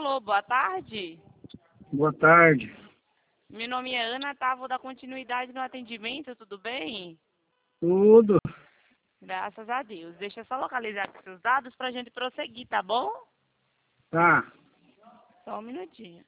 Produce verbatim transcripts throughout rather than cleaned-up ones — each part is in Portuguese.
Alô, boa tarde. Boa tarde. Meu nome é Ana, tá? Vou dar continuidade no atendimento, tudo bem? Tudo. Graças a Deus. Deixa eu só localizar aqui seus dados pra gente prosseguir, tá bom? Tá. Só um minutinho.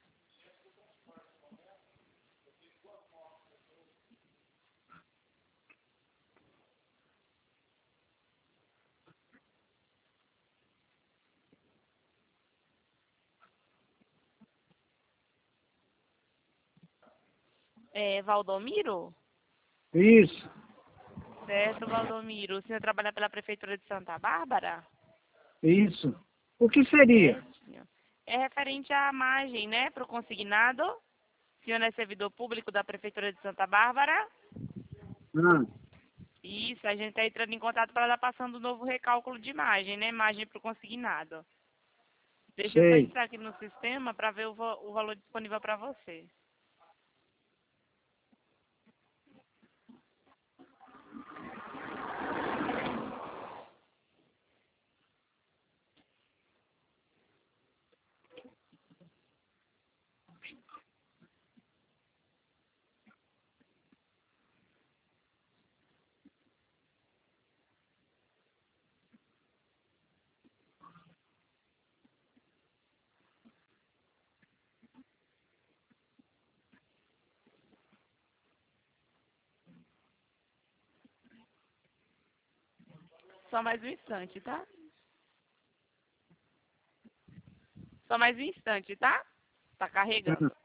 É, Valdomiro? Isso. Certo, Valdomiro. O senhor trabalha pela Prefeitura de Santa Bárbara? Isso. O que seria? Certinho. É referente à margem, né, para o consignado. O senhor é servidor público da Prefeitura de Santa Bárbara? Ah, Isso, a gente está entrando em contato para dar passando um novo recálculo de margem, né? Margem para o consignado. Deixa eu só sei. entrar aqui no sistema para ver o, va- o valor disponível para você. Só mais um instante, tá? Só mais um instante, tá? Tá carregando.